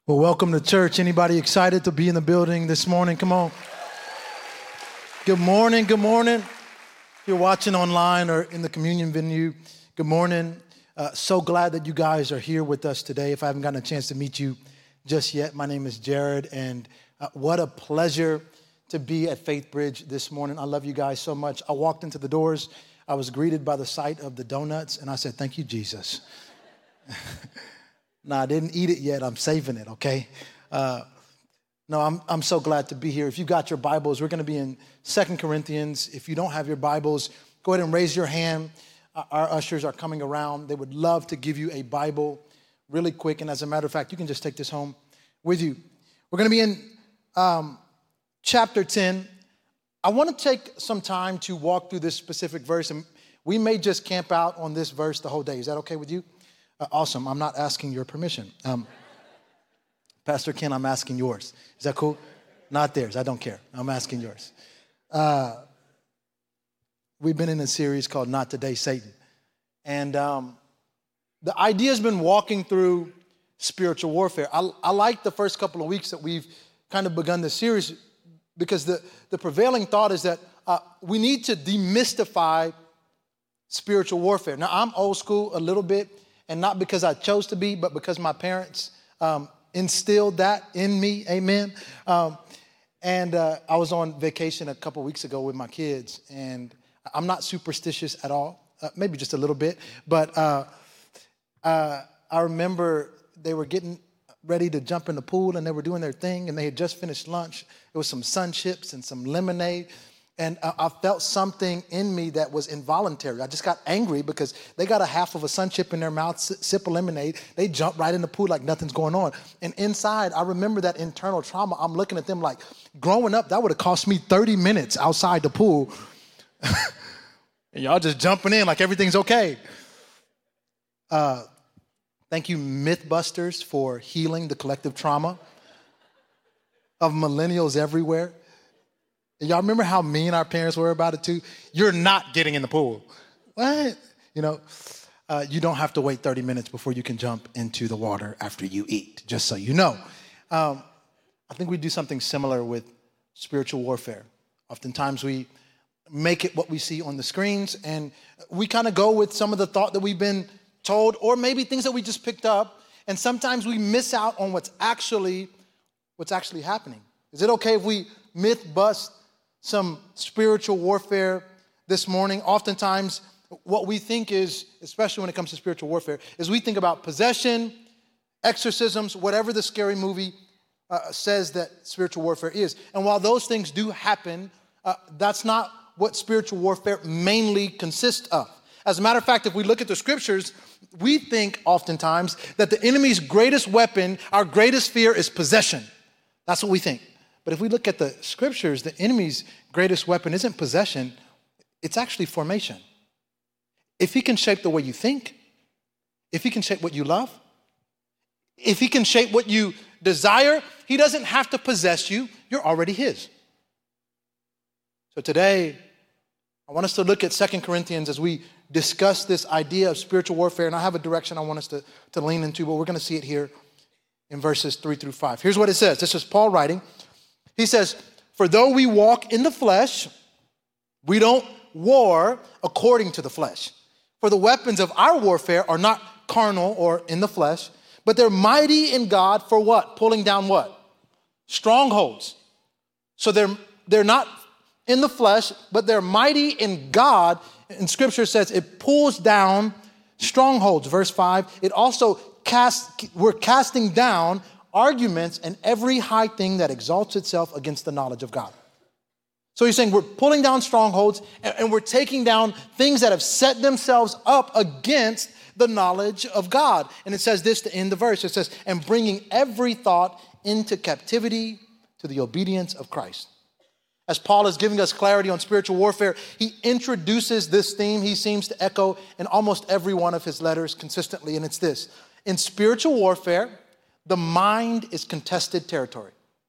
Well, welcome to church. Anybody excited to be in the building this morning? Come on. Good morning. Good morning. If you're watching online or in the communion venue, good morning. So glad that you guys are here with us today. If I haven't gotten a chance to meet you just yet, my name is Jared, and what a pleasure to be at Faith Bridge this morning. I love you guys so much. I walked into the doors. I was greeted by the sight of the donuts, and I said, "Thank you, Jesus." No, I didn't eat it yet. I'm saving it, okay? I'm so glad to be here. If you got your Bibles, we're going to be in 2 Corinthians. If you don't have your Bibles, go ahead and raise your hand. Our ushers are coming around. They would love to give you a Bible really quick. And as a matter of fact, you can just take this home with you. We're going to be in chapter 10. I want to take some time to walk through this specific verse. And we may just camp out on this verse the whole day. Is that okay with you? Awesome. I'm not asking your permission. Pastor Ken, I'm asking yours. Is that cool? Not theirs. I don't care. I'm asking yours. We've been in a series called Not Today, Satan. And the idea has been walking through spiritual warfare. I like the first couple of weeks that we've kind of begun this series because the prevailing thought is that we need to demystify spiritual warfare. Now, I'm old school a little bit. And not because I chose to be, but because my parents instilled that in me, amen. I was on vacation a couple weeks ago with my kids, and I'm not superstitious at all, maybe just a little bit. But I remember they were getting ready to jump in the pool, and they were doing their thing, and they had just finished lunch. There was some sun chips and some lemonade. And I felt something in me that was involuntary. I just got angry because they got a half of a sun chip in their mouth, sip of lemonade. They jump right in the pool like nothing's going on. And inside, I remember that internal trauma. I'm looking at them like, growing up, that would have cost me 30 minutes outside the pool. And y'all just jumping in like everything's okay. Thank you, Mythbusters, for healing the collective trauma of millennials everywhere. Y'all remember how mean our parents were about it too? You're not getting in the pool. What? You don't have to wait 30 minutes before you can jump into the water after you eat, just so you know. I think we do something similar with spiritual warfare. Oftentimes we make it what we see on the screens, and we kind of go with some of the thought that we've been told, or maybe things that we just picked up, and sometimes we miss out on what's actually happening. Is it okay if we myth bust some spiritual warfare this morning? Oftentimes, what we think is, especially when it comes to spiritual warfare, is we think about possession, exorcisms, whatever the scary movie says that spiritual warfare is. And while those things do happen, that's not what spiritual warfare mainly consists of. As a matter of fact, if we look at the scriptures, we think oftentimes that the enemy's greatest weapon, our greatest fear, is possession. That's what we think. But if we look at the scriptures, the enemy's greatest weapon isn't possession, it's actually formation. If he can shape the way you think, if he can shape what you love, if he can shape what you desire, he doesn't have to possess you. You're already his. So today, I want us to look at 2 Corinthians as we discuss this idea of spiritual warfare. And I have a direction I want us to lean into, but we're going to see it here in verses 3 through 5. Here's what it says. This is Paul writing. He says, "For though we walk in the flesh, we don't war according to the flesh. For the weapons of our warfare are not carnal or in the flesh, but they're mighty in God for what? Pulling down what? Strongholds. So they're not in the flesh, but they're mighty in God." And scripture says it pulls down strongholds. Verse 5, it also we're casting down arguments and every high thing that exalts itself against the knowledge of God. So he's saying we're pulling down strongholds and we're taking down things that have set themselves up against the knowledge of God. And it says this to end the verse. It says, "And bringing every thought into captivity to the obedience of Christ." As Paul is giving us clarity on spiritual warfare, he introduces this theme he seems to echo in almost every one of his letters consistently. And it's this: in spiritual warfare, the mind is contested territory.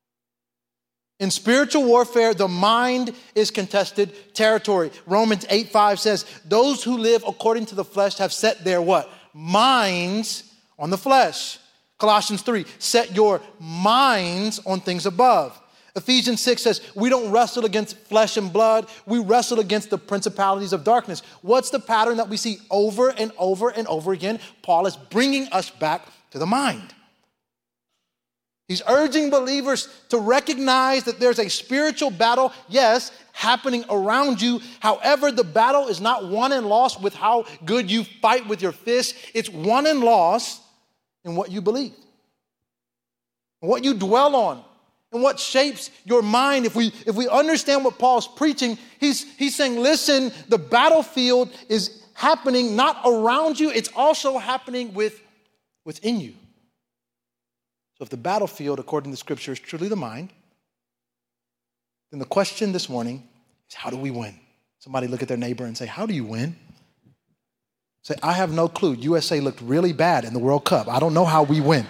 In spiritual warfare, the mind is contested territory. Romans 8:5 says, "Those who live according to the flesh have set their" what? "Minds on the flesh." Colossians 3, set your minds on things above. Ephesians 6 says, we don't wrestle against flesh and blood. We wrestle against the principalities of darkness. What's the pattern that we see over and over and over again? Paul is bringing us back to the mind. He's urging believers to recognize that there's a spiritual battle, yes, happening around you. However, the battle is not won and lost with how good you fight with your fists. It's won and lost in what you believe, and what you dwell on, and what shapes your mind. If we understand what Paul's preaching, he's saying, listen, the battlefield is happening not around you, it's also happening within you. So if the battlefield, according to Scripture, is truly the mind, then the question this morning is, how do we win? Somebody look at their neighbor and say, how do you win? Say, I have no clue. USA looked really bad in the World Cup. I don't know how we win.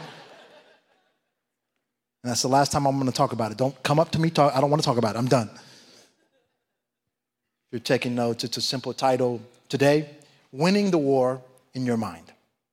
And that's the last time I'm going to talk about it. Don't come up to me. I don't want to talk about it. I'm done. If you're taking notes, it's a simple title today, Winning the War in Your Mind.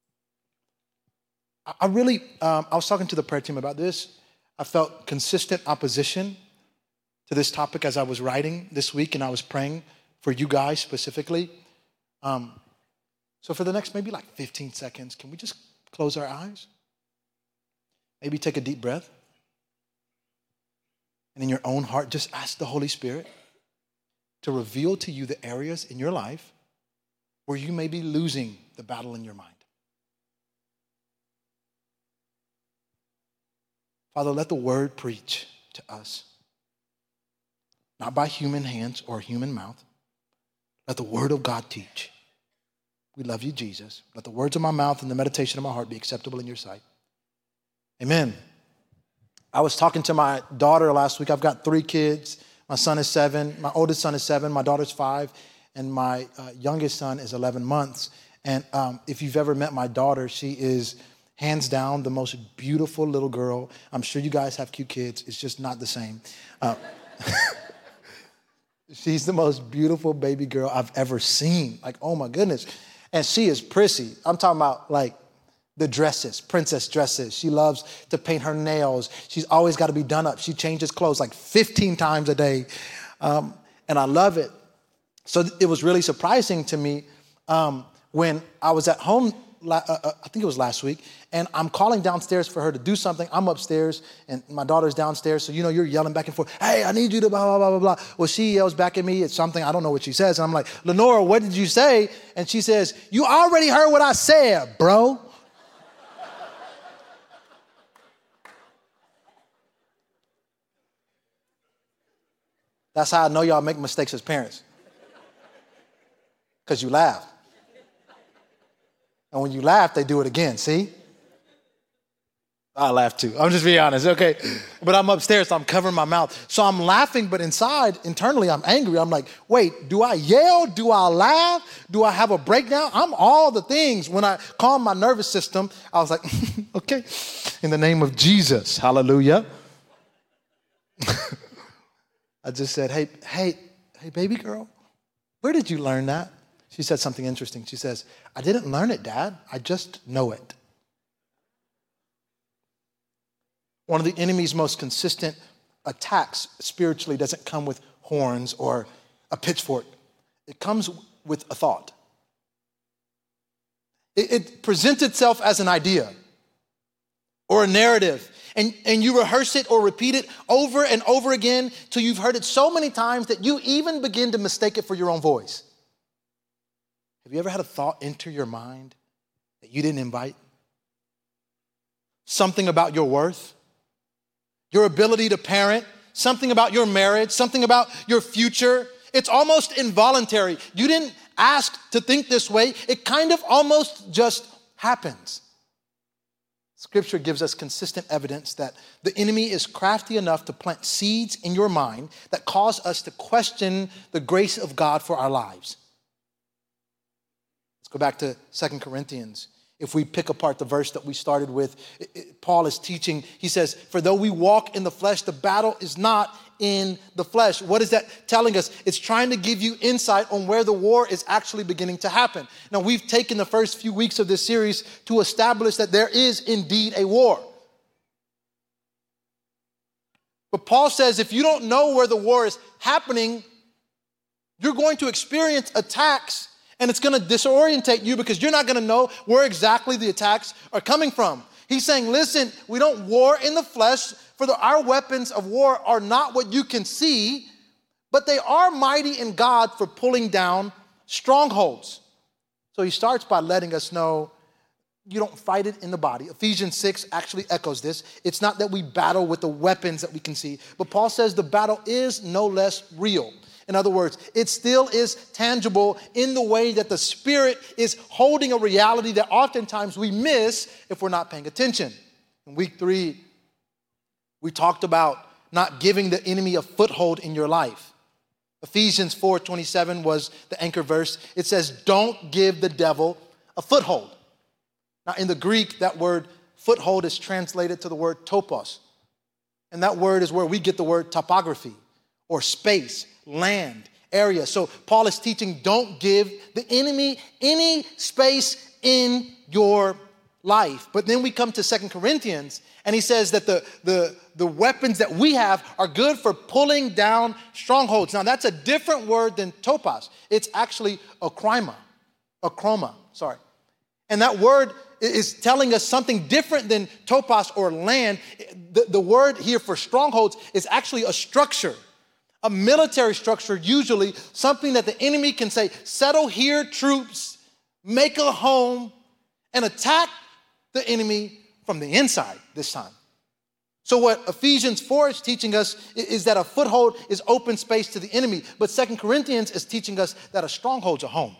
I was talking to the prayer team about this. I felt consistent opposition to this topic as I was writing this week, and I was praying for you guys specifically. So for the next maybe like 15 seconds, can we just close our eyes? Maybe take a deep breath. And in your own heart, just ask the Holy Spirit to reveal to you the areas in your life where you may be losing the battle in your mind. Father, let the word preach to us, not by human hands or human mouth. Let the word of God teach. We love you, Jesus. Let the words of my mouth and the meditation of my heart be acceptable in your sight. Amen. I was talking to my daughter last week. I've got 3 kids. My son is 7. My oldest son is 7. My daughter's 5. And my youngest son is 11 months. And if you've ever met my daughter, she is hands down the most beautiful little girl. I'm sure you guys have cute kids. It's just not the same. She's the most beautiful baby girl I've ever seen. Like, oh my goodness. And she is prissy. I'm talking about like the dresses, princess dresses. She loves to paint her nails. She's always got to be done up. She changes clothes like 15 times a day. And I love it. So it was really surprising to me when I was at home, I think it was last week, and I'm calling downstairs for her to do something. I'm upstairs, and my daughter's downstairs, so you're yelling back and forth, hey, I need you to blah, blah, blah, blah, blah. Well, she yells back at me. It's something, I don't know what she says, and I'm like, Lenora, what did you say? And she says, you already heard what I said, bro. That's how I know y'all make mistakes as parents. Because you laugh. And when you laugh, they do it again, see? I laugh too. I'm just being honest, okay? But I'm upstairs, so I'm covering my mouth. So I'm laughing, but inside, internally, I'm angry. I'm like, wait, do I yell? Do I laugh? Do I have a breakdown? I'm all the things. When I calm my nervous system, I was like, okay, in the name of Jesus, hallelujah. I just said, hey, baby girl, where did you learn that? She said something interesting. She says, I didn't learn it, Dad. I just know it. One of the enemy's most consistent attacks spiritually doesn't come with horns or a pitchfork. It comes with a thought. It presents itself as an idea or a narrative. And you rehearse it or repeat it over and over again till you've heard it so many times that you even begin to mistake it for your own voice. Have you ever had a thought enter your mind that you didn't invite? Something about your worth, your ability to parent, something about your marriage, something about your future. It's almost involuntary. You didn't ask to think this way. It kind of almost just happens. Scripture gives us consistent evidence that the enemy is crafty enough to plant seeds in your mind that cause us to question the grace of God for our lives. Let's go back to 2 Corinthians. If we pick apart the verse that we started with, Paul is teaching. He says, for though we walk in the flesh, the battle is not in the flesh. What is that telling us? It's trying to give you insight on where the war is actually beginning to happen. Now, we've taken the first few weeks of this series to establish that there is indeed a war. But Paul says if you don't know where the war is happening, you're going to experience attacks, and it's going to disorientate you because you're not going to know where exactly the attacks are coming from. He's saying, listen, we don't war in the flesh, for our weapons of war are not what you can see, but they are mighty in God for pulling down strongholds. So he starts by letting us know you don't fight it in the body. Ephesians 6 actually echoes this. It's not that we battle with the weapons that we can see, but Paul says the battle is no less real. In other words, it still is tangible in the way that the Spirit is holding a reality that oftentimes we miss if we're not paying attention. In week 3, we talked about not giving the enemy a foothold in your life. Ephesians 4:27 was the anchor verse. It says, don't give the devil a foothold. Now, in the Greek, that word foothold is translated to the word topos. And that word is where we get the word topography or space, land, area. So Paul is teaching, don't give the enemy any space in your life. But then we come to 2 Corinthians, and he says that the weapons that we have are good for pulling down strongholds. Now, that's a different word than topos. It's actually achroma. And that word is telling us something different than topos or land. The word here for strongholds is actually a structure, a military structure, usually something that the enemy can say, settle here, troops, make a home, and attack the enemy from the inside this time. So what Ephesians 4 is teaching us is that a foothold is open space to the enemy. But 2 Corinthians is teaching us that a stronghold's a home.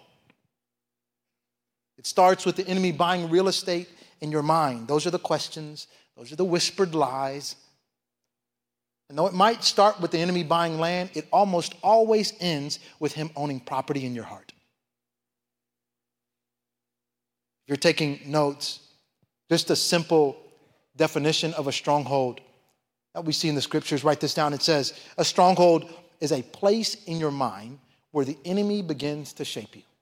It starts with the enemy buying real estate in your mind. Those are the questions. Those are the whispered lies. And though it might start with the enemy buying land, it almost always ends with him owning property in your heart. If you're taking notes, just a simple definition of a stronghold that we see in the scriptures, write this down. It says, a stronghold is a place in your mind where the enemy begins to shape you.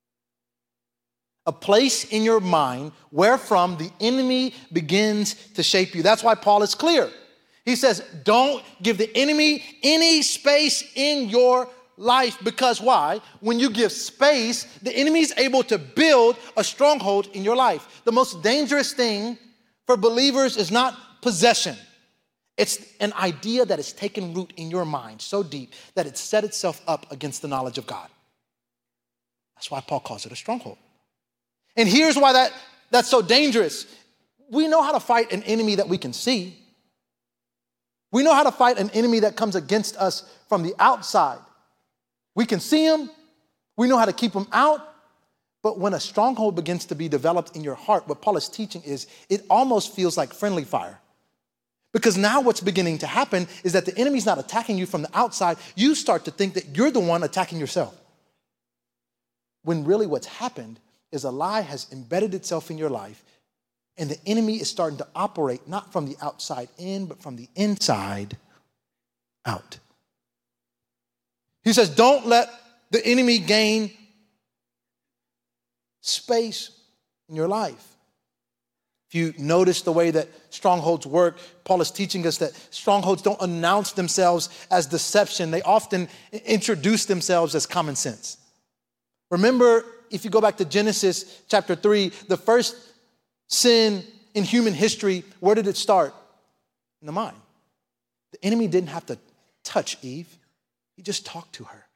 A place in your mind wherefrom the enemy begins to shape you. That's why Paul is clear. He says, don't give the enemy any space in your life. Because why? When you give space, the enemy is able to build a stronghold in your life. The most dangerous thing for believers is not possession. It's an idea that has taken root in your mind so deep that it's set itself up against the knowledge of God. That's why Paul calls it a stronghold. And here's why that's so dangerous. We know how to fight an enemy that we can see. We know how to fight an enemy that comes against us from the outside. We can see him. We know how to keep him out. But when a stronghold begins to be developed in your heart, what Paul is teaching is it almost feels like friendly fire. Because now what's beginning to happen is that the enemy's not attacking you from the outside. You start to think that you're the one attacking yourself. When really what's happened is a lie has embedded itself in your life, and the enemy is starting to operate not from the outside in, but from the inside out. He says, don't let the enemy gain space in your life. If you notice the way that strongholds work, Paul is teaching us that strongholds don't announce themselves as deception. They often introduce themselves as common sense. Remember, if you go back to Genesis chapter 3, the first sin in human history, where did it start? In the mind. The enemy didn't have to touch Eve. He just talked to her.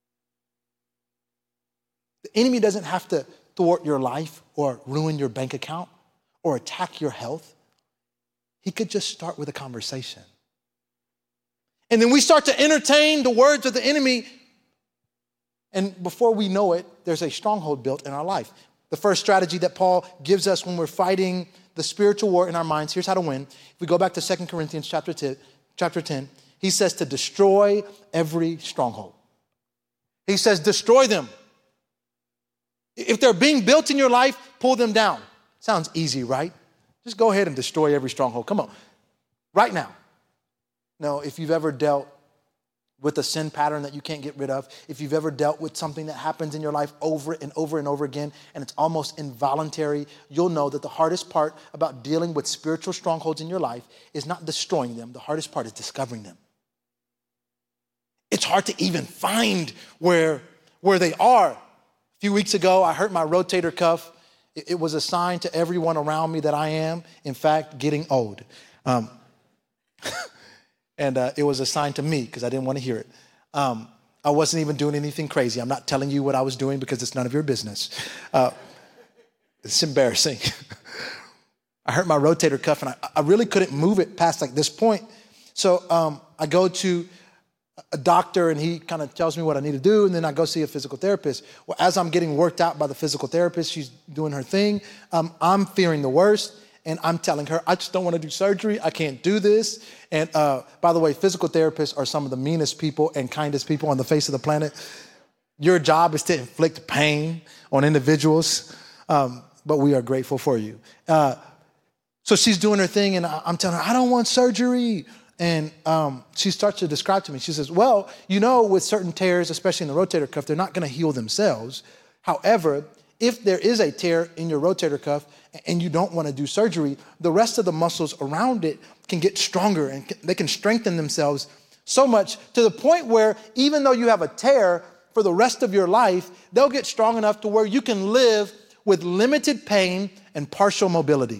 The enemy doesn't have to thwart your life or ruin your bank account or attack your health. He could just start with a conversation. And then we start to entertain the words of the enemy. And before we know it, there's a stronghold built in our life. The first strategy that Paul gives us when we're fighting the spiritual war in our minds, here's how to win. If we go back to 2 Corinthians chapter 10, he says to destroy every stronghold. He says destroy them. If they're being built in your life, pull them down. Sounds easy, right? Just go ahead and destroy every stronghold. Come on, right now. No, if you've ever dealt with a sin pattern that you can't get rid of, if you've ever dealt with something that happens in your life over and over and over again, and it's almost involuntary, you'll know that the hardest part about dealing with spiritual strongholds in your life is not destroying them. The hardest part is discovering them. It's hard to even find where they are. A few weeks ago, I hurt my rotator cuff. It was a sign to everyone around me that I am, in fact, getting old. And it was a sign to me because I didn't want to hear it. I wasn't even doing anything crazy. I'm not telling you what I was doing because it's none of your business. It's embarrassing. I hurt my rotator cuff and I really couldn't move it past like this point. So I go to a doctor and he kind of tells me what I need to do, and then I go see a physical therapist. Well, as I'm getting worked out by the physical therapist, she's doing her thing. I'm fearing the worst, and I'm telling her, I just don't want to do surgery. I can't do this. And by the way, physical therapists are some of the meanest people and kindest people on the face of the planet. Your job is to inflict pain on individuals, but we are grateful for you. So she's doing her thing, and I'm telling her, I don't want surgery. And she starts to describe to me. She says, well, you know, with certain tears, especially in the rotator cuff, they're not going to heal themselves. However, if there is a tear in your rotator cuff and you don't want to do surgery, the rest of the muscles around it can get stronger and they can strengthen themselves so much to the point where even though you have a tear for the rest of your life, they'll get strong enough to where you can live with limited pain and partial mobility.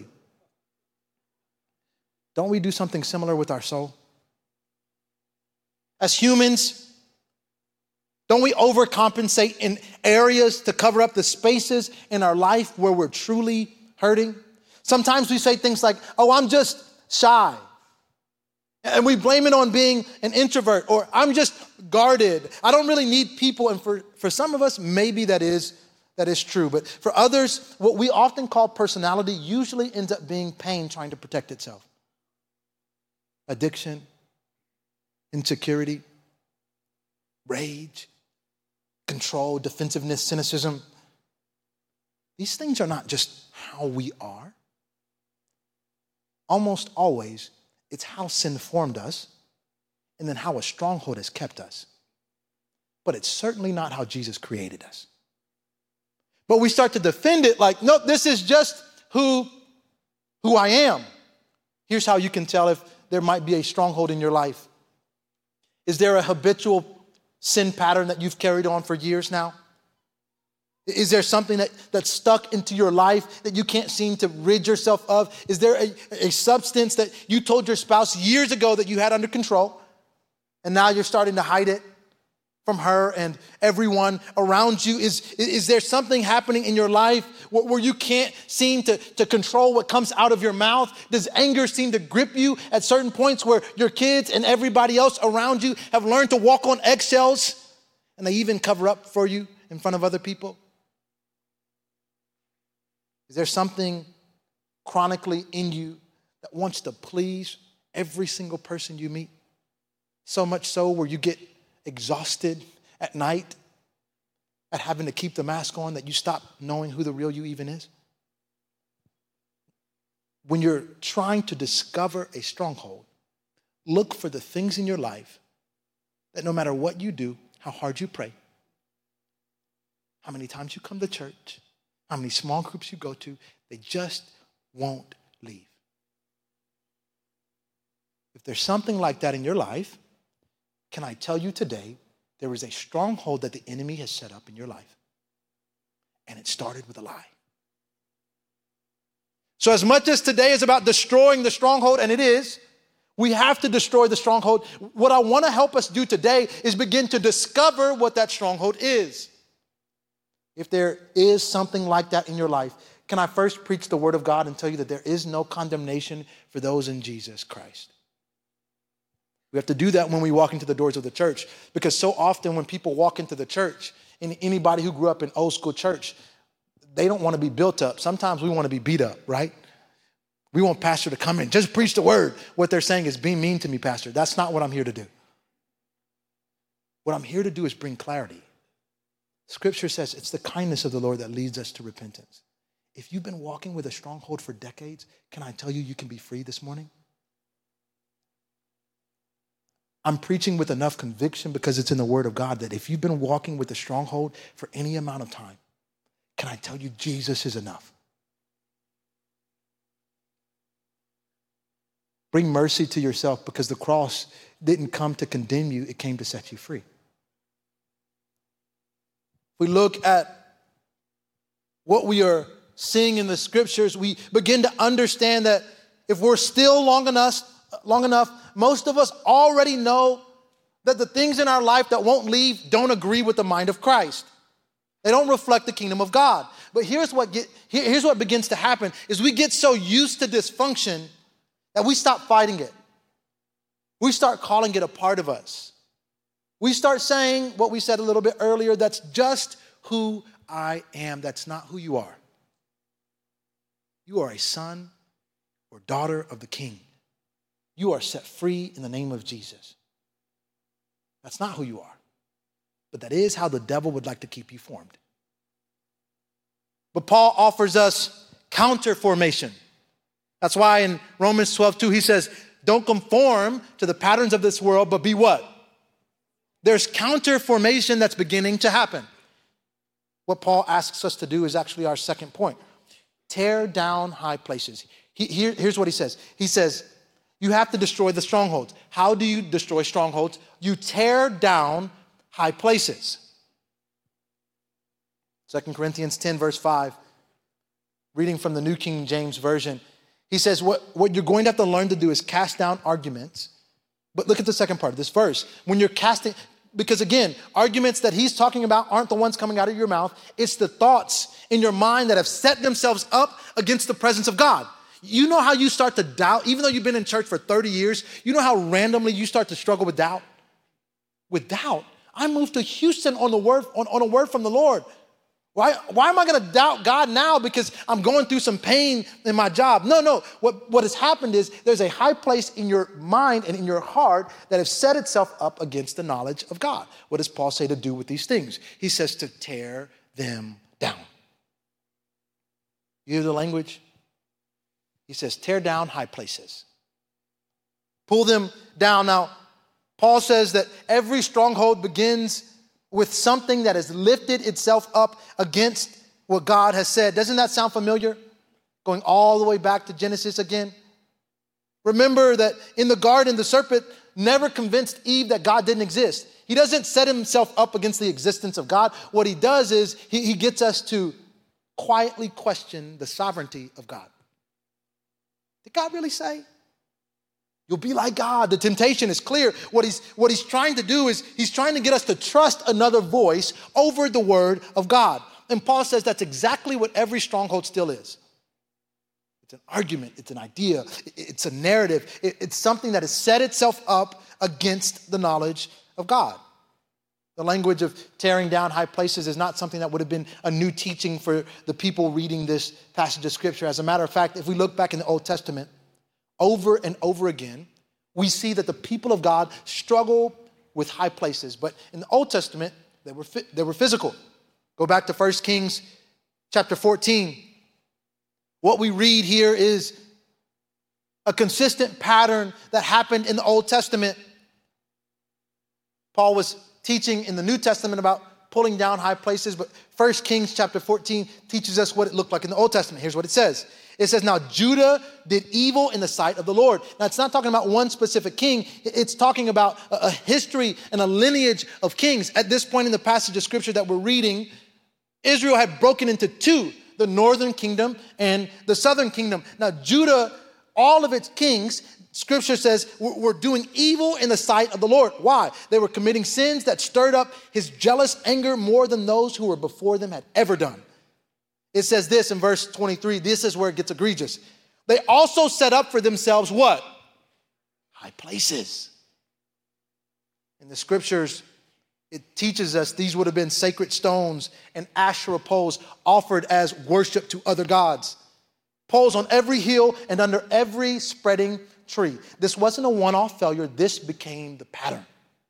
Don't we do something similar with our soul? As humans, don't we overcompensate in areas to cover up the spaces in our life where we're truly hurting? Sometimes we say things like, oh, I'm just shy. And we blame it on being an introvert, or I'm just guarded. I don't really need people. And for some of us, maybe that is true. But for others, what we often call personality usually ends up being pain trying to protect itself. Addiction, insecurity, rage, control, defensiveness, cynicism. These things are not just how we are. Almost always, it's how sin formed us and then how a stronghold has kept us. But it's certainly not how Jesus created us. But we start to defend it like, no, this is just who I am. Here's how you can tell if there might be a stronghold in your life. Is there a habitual sin pattern that you've carried on for years now? Is there something that's stuck into your life that you can't seem to rid yourself of? Is there a substance that you told your spouse years ago that you had under control, and now you're starting to hide it from her and everyone around you? Is there something happening in your life where you can't seem to control what comes out of your mouth? Does anger seem to grip you at certain points where your kids and everybody else around you have learned to walk on eggshells and they even cover up for you in front of other people? Is there something chronically in you that wants to please every single person you meet? So much so where you get exhausted at night at having to keep the mask on that you stop knowing who the real you even is? When you're trying to discover a stronghold, look for the things in your life that no matter what you do, how hard you pray, how many times you come to church, how many small groups you go to, they just won't leave. If there's something like that in your life, can I tell you today, there is a stronghold that the enemy has set up in your life. And it started with a lie. So as much as today is about destroying the stronghold, and it is, we have to destroy the stronghold. What I want to help us do today is begin to discover what that stronghold is. If there is something like that in your life, can I first preach the word of God and tell you that there is no condemnation for those in Jesus Christ? We have to do that when we walk into the doors of the church, because so often when people walk into the church, and anybody who grew up in old school church, they don't want to be built up. Sometimes we want to be beat up, right? We want pastor to come in, just preach the word. What they're saying is, be mean to me, pastor. That's not what I'm here to do. What I'm here to do is bring clarity. Scripture says it's the kindness of the Lord that leads us to repentance. If you've been walking with a stronghold for decades, can I tell you, you can be free this morning? I'm preaching with enough conviction because it's in the Word of God that if you've been walking with a stronghold for any amount of time, can I tell you Jesus is enough? Bring mercy to yourself because the cross didn't come to condemn you, it came to set you free. We look at what we are seeing in the scriptures, we begin to understand that if we're still long enough, most of us already know that the things in our life that won't leave don't agree with the mind of Christ. They don't reflect the kingdom of God. But here's what begins to happen is we get so used to dysfunction that we stop fighting it. We start calling it a part of us. We start saying what we said a little bit earlier, that's just who I am. That's not who you are. You are a son or daughter of the King. You are set free in the name of Jesus. That's not who you are. But that is how the devil would like to keep you formed. But Paul offers us counter formation. That's why in Romans 12:2 he says, don't conform to the patterns of this world, but be what? There's counter formation that's beginning to happen. What Paul asks us to do is actually our second point. Tear down high places. Here's what he says. He says, you have to destroy the strongholds. How do you destroy strongholds? You tear down high places. 2 Corinthians 10, verse 5, reading from the New King James Version, he says, what you're going to have to learn to do is cast down arguments. But look at the second part of this verse. When you're casting, because again, arguments that he's talking about aren't the ones coming out of your mouth. It's the thoughts in your mind that have set themselves up against the presence of God. You know how you start to doubt, even though you've been in church for 30 years, you know how randomly you start to struggle with doubt? With doubt. I moved to Houston on a word from the Lord. Why am I going to doubt God now because I'm going through some pain in my job? No. What has happened is there's a high place in your mind and in your heart that has set itself up against the knowledge of God. What does Paul say to do with these things? He says to tear them down. You hear the language? He says, tear down high places. Pull them down. Now, Paul says that every stronghold begins with something that has lifted itself up against what God has said. Doesn't that sound familiar? Going all the way back to Genesis again. Remember that in the garden, the serpent never convinced Eve that God didn't exist. He doesn't set himself up against the existence of God. What he does is he gets us to quietly question the sovereignty of God. Did God really say? You'll be like God. The temptation is clear. What he's trying to do is he's trying to get us to trust another voice over the word of God. And Paul says that's exactly what every stronghold still is. It's an argument. It's an idea. It's a narrative. It's something that has set itself up against the knowledge of God. The language of tearing down high places is not something that would have been a new teaching for the people reading this passage of Scripture. As a matter of fact, if we look back in the Old Testament, over and over again, we see that the people of God struggle with high places. But in the Old Testament, they were physical. Go back to 1 Kings chapter 14. What we read here is a consistent pattern that happened in the Old Testament. Paul was teaching in the New Testament about pulling down high places, but 1 Kings chapter 14 teaches us what it looked like in the Old Testament. Here's what it says. It says, now Judah did evil in the sight of the Lord. Now, it's not talking about one specific king. It's talking about a history and a lineage of kings. At this point in the passage of Scripture that we're reading, Israel had broken into two, the northern kingdom and the southern kingdom. Now, Judah, all of its kings, Scripture says, were doing evil in the sight of the Lord. Why? They were committing sins that stirred up his jealous anger more than those who were before them had ever done. It says this in verse 23. This is where it gets egregious. They also set up for themselves what? High places. In the Scriptures, it teaches us these would have been sacred stones and Asherah poles offered as worship to other gods. Poles on every hill and under every spreading tree. This wasn't a one-off failure. This became the pattern.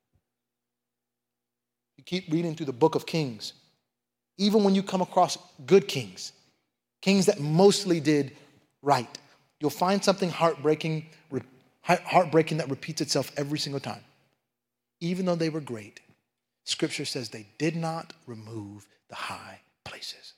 You keep reading through the book of Kings. Even when you come across good kings, kings that mostly did right, you'll find something heartbreaking that repeats itself every single time. even though they were great, Scripture says they did not remove the high places.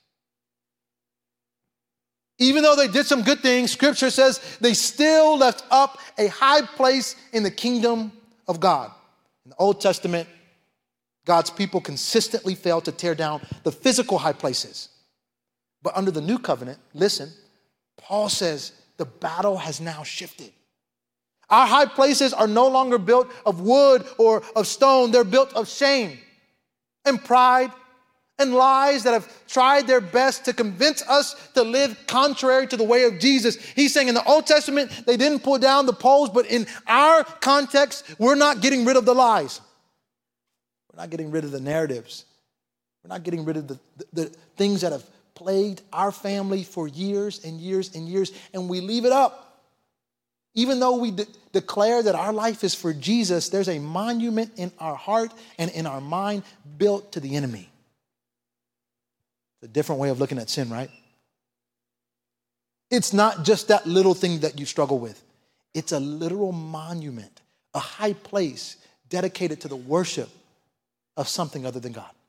Even though they did some good things, Scripture says they still left up a high place in the kingdom of God. In the Old Testament, God's people consistently failed to tear down the physical high places. But under the new covenant, listen, Paul says the battle has now shifted. Our high places are no longer built of wood or of stone. They're built of shame and pride and lies that have tried their best to convince us to live contrary to the way of Jesus. He's saying in the Old Testament, they didn't pull down the poles, but in our context, we're not getting rid of the lies. We're not getting rid of the narratives. We're not getting rid of the things that have plagued our family for years and years and years, and we leave it up. Even though we declare that our life is for Jesus, there's a monument in our heart and in our mind built to the enemy. It's a different way of looking at sin, right? It's not just that little thing that you struggle with. It's a literal monument, a high place dedicated to the worship of something other than God.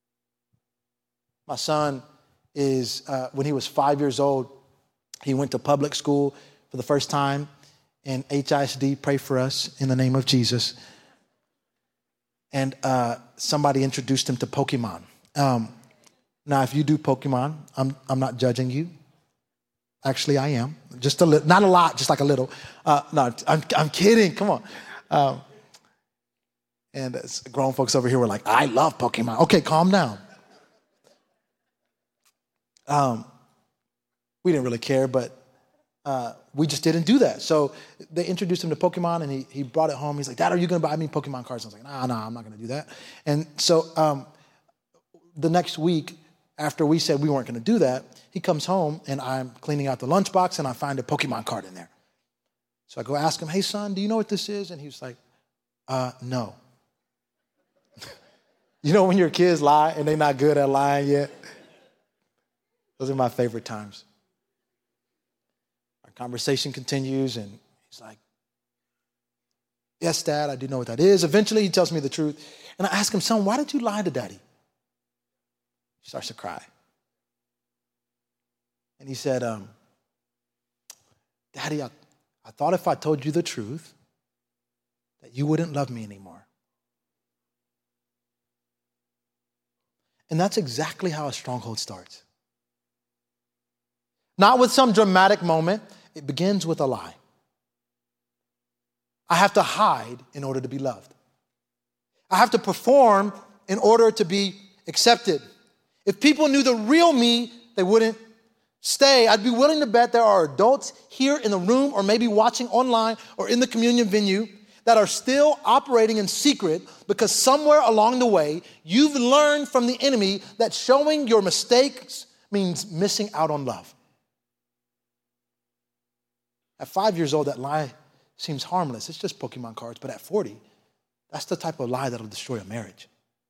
My son is, when he was 5 years old, he went to public school for the first time. And HISD, pray for us in the name of Jesus. And somebody introduced him to Pokemon. Now, if you do Pokemon, I'm not judging you. Actually, I am. Just a little, not a lot, just like a little. No, I'm kidding. Come on. And grown folks over here were like, I love Pokemon. Okay, calm down. We didn't really care, but we just didn't do that. So they introduced him to Pokemon, and he brought it home. He's like, Dad, are you going to buy me Pokemon cards? I was like, nah, I'm not going to do that. And so the next week, after we said we weren't going to do that, he comes home, and I'm cleaning out the lunchbox, and I find a Pokemon card in there. So I go ask him, hey, son, do you know what this is? And he was like, no. You know when your kids lie, and they're not good at lying yet? Those are my favorite times. Conversation continues, and he's like, yes, Dad, I do know what that is. Eventually, he tells me the truth. And I ask him, son, why did you lie to Daddy? He starts to cry. And he said, Daddy, I thought if I told you the truth, that you wouldn't love me anymore. And that's exactly how a stronghold starts. Not with some dramatic moment. It begins with a lie. I have to hide in order to be loved. I have to perform in order to be accepted. If people knew the real me, they wouldn't stay. I'd be willing to bet there are adults here in the room or maybe watching online or in the communion venue that are still operating in secret because somewhere along the way, you've learned from the enemy that showing your mistakes means missing out on love. At 5 years old, that lie seems harmless. It's just Pokemon cards. But at 40, that's the type of lie that'll destroy a marriage.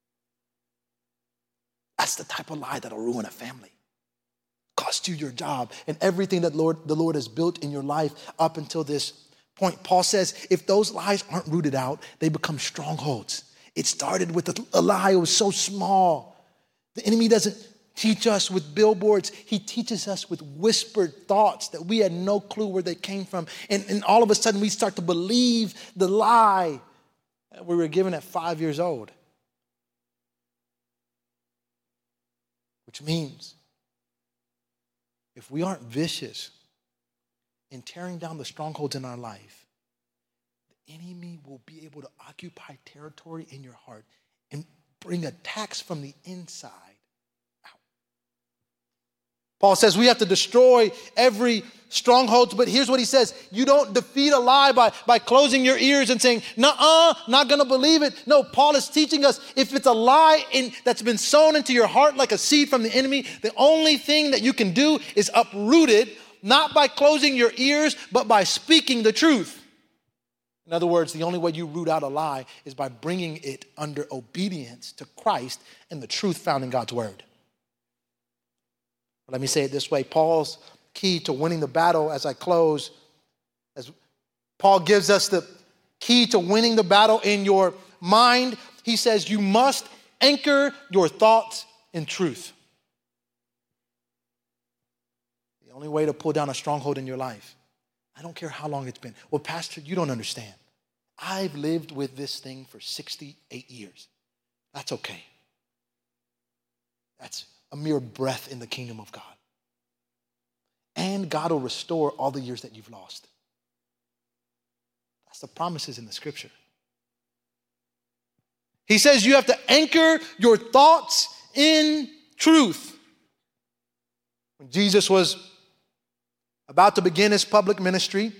That's the type of lie that'll ruin a family. Cost you your job and everything that the Lord has built in your life up until this point. Paul says if those lies aren't rooted out, they become strongholds. It started with a lie. It was so small. The enemy doesn't teach us with billboards. He teaches us with whispered thoughts that we had no clue where they came from. And all of a sudden we start to believe the lie that we were given at 5 years old. Which means if we aren't vicious in tearing down the strongholds in our life, the enemy will be able to occupy territory in your heart and bring attacks from the inside. Paul says we have to destroy every stronghold, but here's what he says. You don't defeat a lie by closing your ears and saying, nuh-uh, not going to believe it. No, Paul is teaching us if it's a lie that's been sown into your heart like a seed from the enemy, the only thing that you can do is uproot it, not by closing your ears, but by speaking the truth. In other words, the only way you root out a lie is by bringing it under obedience to Christ and the truth found in God's word. Let me say it this way. Paul's key to winning the battle, as I close, as Paul gives us the key to winning the battle in your mind. He says you must anchor your thoughts in truth. The only way to pull down a stronghold in your life, I don't care how long it's been. Well, Pastor, you don't understand. I've lived with this thing for 68 years. That's okay. That's a mere breath in the kingdom of God. And God will restore all the years that you've lost. That's the promises in the scripture. He says you have to anchor your thoughts in truth. When Jesus was about to begin his public ministry,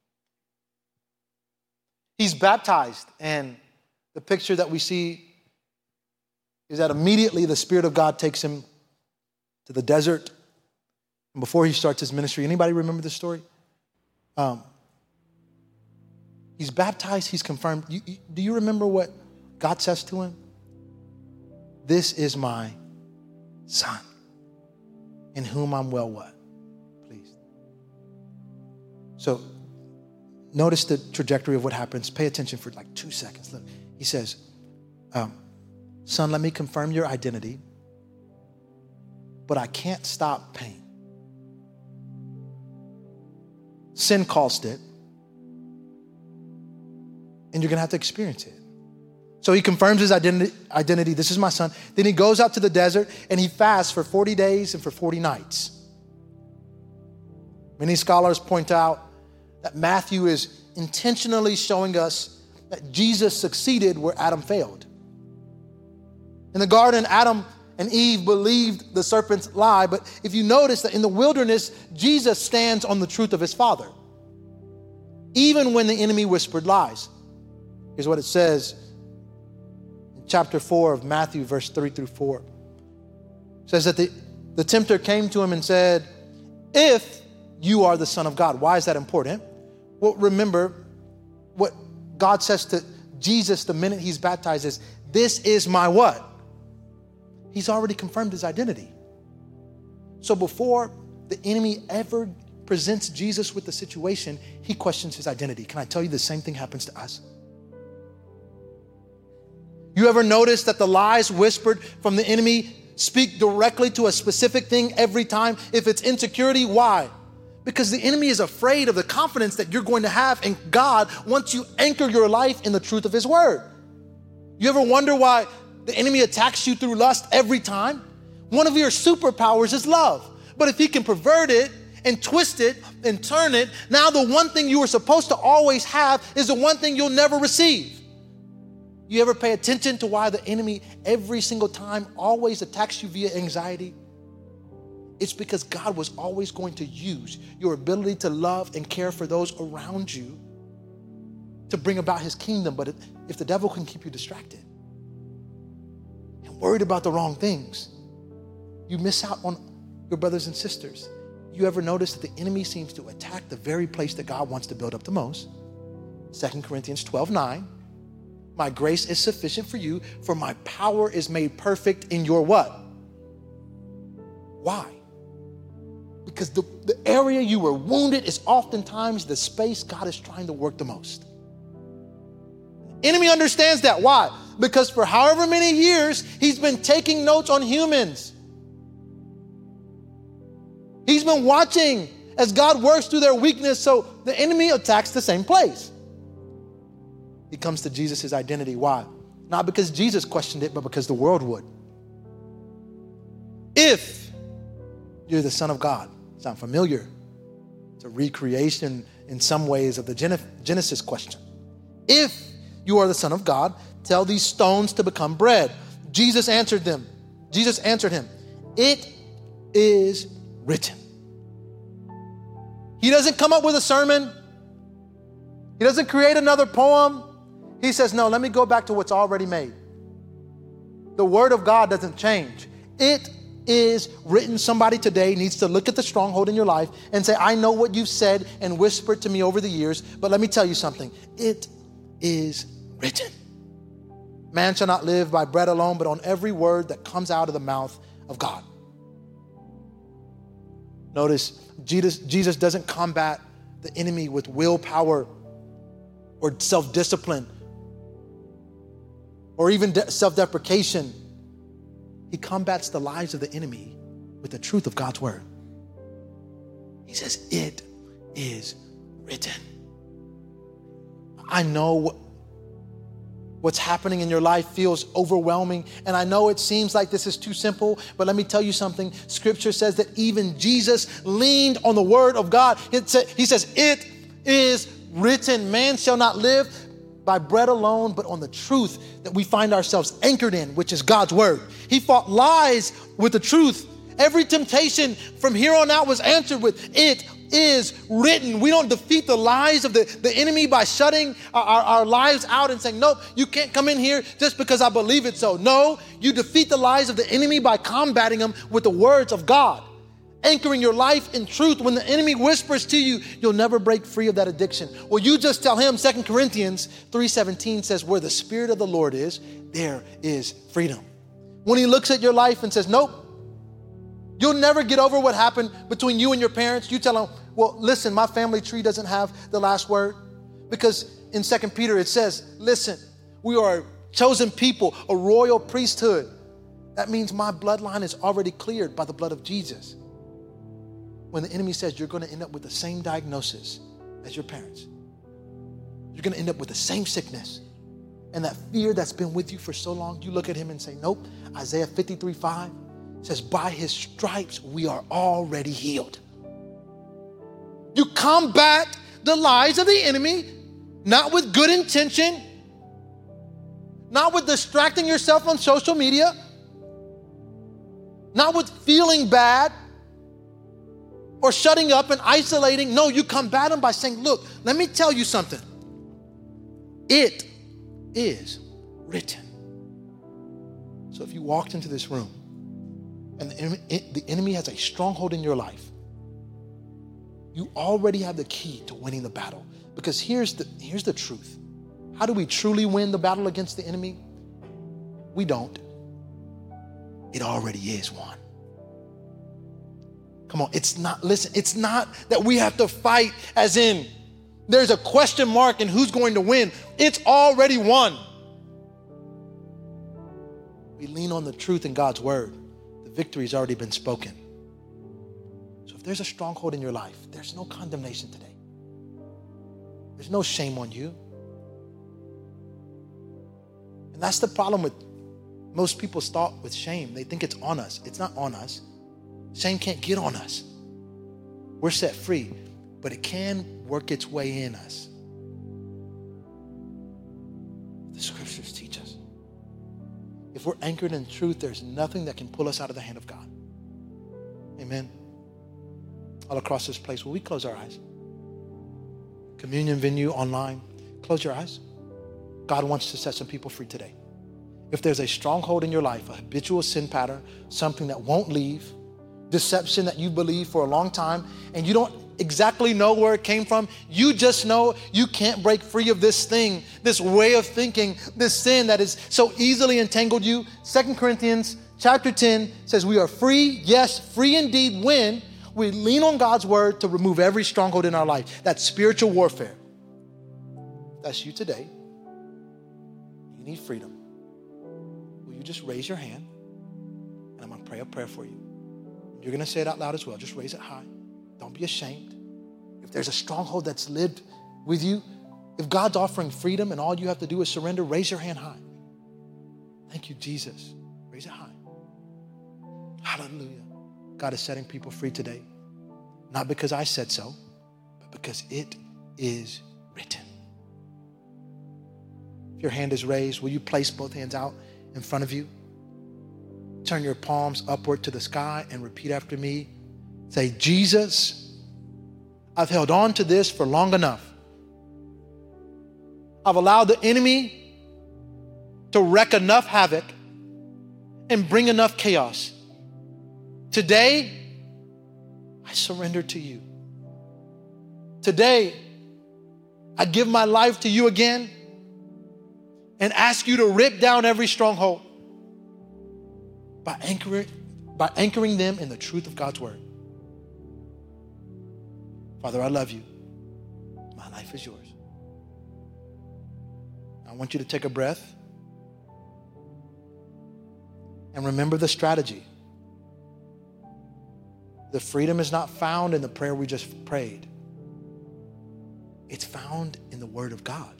he's baptized. And the picture that we see is that immediately the Spirit of God takes him to the desert. And before he starts his ministry, anybody remember this story? He's baptized, he's confirmed. Do you remember what God says to him? This is my son, in whom I'm well what? Pleased. So notice the trajectory of what happens. Pay attention for like 2 seconds. Look, he says, son, let me confirm your identity, but I can't stop pain. Sin caused it, and you're going to have to experience it. So he confirms his identity. This is my son. Then he goes out to the desert and he fasts for 40 days and for 40 nights. Many scholars point out that Matthew is intentionally showing us that Jesus succeeded where Adam failed. In the garden, Adam and Eve believed the serpent's lie, but if you notice that in the wilderness, Jesus stands on the truth of his Father, even when the enemy whispered lies. Here's what it says in chapter 4 of Matthew, verse 3 through 4. It says that the tempter came to him and said, if you are the Son of God. Why is that important? Well, remember what God says to Jesus the minute he's baptized is, this is my what? He's already confirmed his identity. So before the enemy ever presents Jesus with the situation, he questions his identity. Can I tell you the same thing happens to us? You ever notice that the lies whispered from the enemy speak directly to a specific thing every time? If it's insecurity, why? Because the enemy is afraid of the confidence that you're going to have in God once you anchor your life in the truth of his word. You ever wonder why the enemy attacks you through lust every time? One of your superpowers is love. But if he can pervert it and twist it and turn it, now the one thing you were supposed to always have is the one thing you'll never receive. You ever pay attention to why the enemy every single time always attacks you via anxiety? It's because God was always going to use your ability to love and care for those around you to bring about his kingdom. But if the devil can keep you distracted and worried about the wrong things, you miss out on your brothers and sisters. You ever notice that the enemy seems to attack the very place that God wants to build up the most? 2 Corinthians 12:9. My grace is sufficient for you, for my power is made perfect in your what? Why? Because the area you were wounded is oftentimes the space God is trying to work the most. Enemy understands that. Why? Because for however many years, he's been taking notes on humans. He's been watching as God works through their weakness, so the enemy attacks the same place. He comes to Jesus' identity. Why? Not because Jesus questioned it, but because the world would. If you're the Son of God, sound familiar? It's a recreation in some ways of the Genesis question. If you are the Son of God, tell these stones to become bread. Jesus answered him, it is written. He doesn't come up with a sermon. He doesn't create another poem. He says, no, let me go back to what's already made. The word of God doesn't change. It is written. Somebody today needs to look at the stronghold in your life and say, I know what you've said and whispered to me over the years, but let me tell you something. It is written. Man shall not live by bread alone, but on every word that comes out of the mouth of God. Notice, Jesus doesn't combat the enemy with willpower or self-discipline. or even self-deprecation. He combats the lies of the enemy with the truth of God's word. He says, it is written. I know what's happening in your life feels overwhelming, and I know it seems like this is too simple, but let me tell you something. Scripture says that even Jesus leaned on the word of God. He says, it is written, man shall not live by bread alone, but on the truth that we find ourselves anchored in, which is God's word. He fought lies with the truth. Every temptation from here on out was answered with, it is written. We don't defeat the lies of the enemy by shutting our lives out and saying, nope, you can't come in here just because I believe it so. No, you defeat the lies of the enemy by combating them with the words of God, anchoring your life in truth. When the enemy whispers to you, you'll never break free of that addiction. Well, you just tell him. 2 Corinthians 3:17 says, where the Spirit of the Lord is, there is freedom. When he looks at your life and says, nope, you'll never get over what happened between you and your parents. You tell them, well, listen, my family tree doesn't have the last word. Because in 2 Peter it says, listen, we are a chosen people, a royal priesthood. That means my bloodline is already cleared by the blood of Jesus. When the enemy says you're going to end up with the same diagnosis as your parents, you're going to end up with the same sickness, and that fear that's been with you for so long, you look at him and say, nope. Isaiah 53:5 says, by his stripes we are already healed. You combat the lies of the enemy, not with good intention, not with distracting yourself on social media, not with feeling bad or shutting up and isolating. No, you combat them by saying, look, let me tell you something. It is written. So if you walked into this room and the enemy has a stronghold in your life, you already have the key to winning the battle. Because here's the truth. How do we truly win the battle against the enemy? We don't. It already is won. Come on, it's not that we have to fight as in there's a question mark in who's going to win. It's already won. We lean on the truth in God's word. The victory's already been spoken. So if there's a stronghold in your life, there's no condemnation today. There's no shame on you. And that's the problem with most people's thought with shame. They think it's on us. It's not on us. Shame can't get on us. We're set free, but it can work its way in us. The scriptures teach us. If we're anchored in truth, there's nothing that can pull us out of the hand of God. Amen. All across this place, will we close our eyes? Communion venue, online, close your eyes. God wants to set some people free today. If there's a stronghold in your life, a habitual sin pattern, something that won't leave, deception that you believe for a long time, and you don't exactly know where it came from, you just know you can't break free of this thing, this way of thinking, this sin that is so easily entangled you. 2 Corinthians chapter 10 says we are free, yes, free indeed, when we lean on God's word to remove every stronghold in our life. That's spiritual warfare. That's you today. You need freedom. Will you just raise your hand? And I'm going to pray a prayer for you. You're going to say it out loud as well. Just raise it high. Don't be ashamed. If there's a stronghold that's lived with you, if God's offering freedom and all you have to do is surrender, raise your hand high. Thank you, Jesus. Raise it high. Hallelujah. God is setting people free today. Not because I said so, but because it is written. If your hand is raised, will you place both hands out in front of you? Turn your palms upward to the sky and repeat after me. Say, Jesus, I've held on to this for long enough. I've allowed the enemy to wreak enough havoc and bring enough chaos. Today, I surrender to you. Today, I give my life to you again and ask you to rip down every stronghold by anchoring them in the truth of God's word. Father, I love you. My life is yours. I want you to take a breath And remember the strategy. The freedom is not found in the prayer we just prayed. It's found in the Word of God.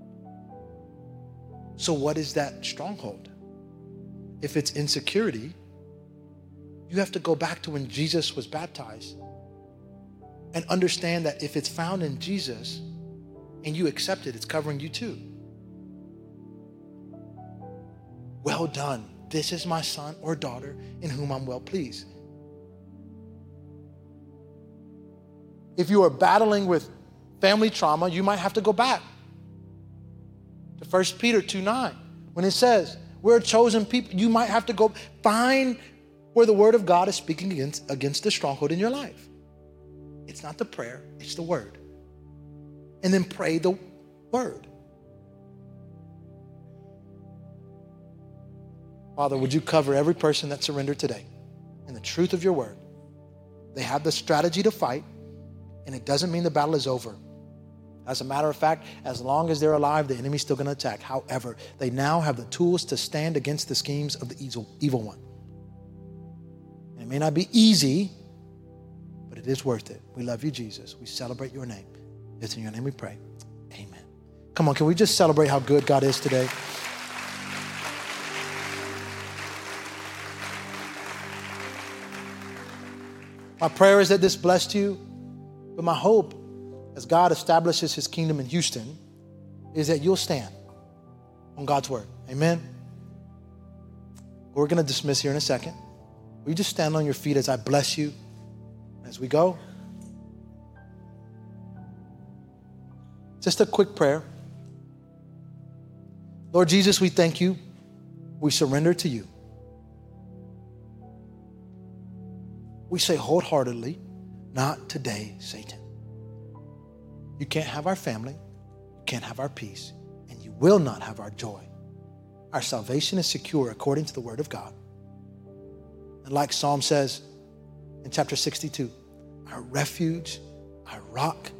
So what is that stronghold? If it's insecurity, you have to go back to when Jesus was baptized and understand that if it's found in Jesus and you accept it, it's covering you too. Well done. This is my son or daughter in whom I'm well pleased. If you are battling with family trauma, you might have to go back to 1 Peter 2:9. When it says, we're a chosen people, you might have to go find where the Word of God is speaking against the stronghold in your life. It's not the prayer, it's the Word. And then pray the Word. Father, would you cover every person that surrendered today in the truth of your Word? They have the strategy to fight, and it doesn't mean the battle is over. As a matter of fact, as long as they're alive, the enemy's still going to attack. However, they now have the tools to stand against the schemes of the evil one. And it may not be easy, but it is worth it. We love you, Jesus. We celebrate your name. It's in your name we pray. Amen. Come on, can we just celebrate how good God is today? My prayer is that this blessed you, but my hope as God establishes his kingdom in Houston is that you'll stand on God's word. Amen. We're going to dismiss here in a second. Will you just stand on your feet as I bless you as we go? Just a quick prayer. Lord Jesus, we thank you. We surrender to you. We say wholeheartedly, not today, Satan. You can't have our family, you can't have our peace, and you will not have our joy. Our salvation is secure according to the word of God. And like Psalm says in chapter 62, our refuge, our rock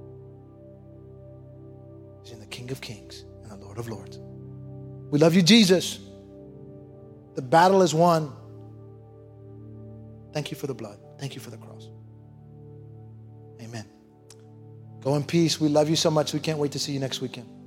is in the King of Kings and the Lord of Lords. We love you, Jesus. The battle is won. Thank you for the blood. Thank you for the cross. Amen. Go in peace. We love you so much. We can't wait to see you next weekend.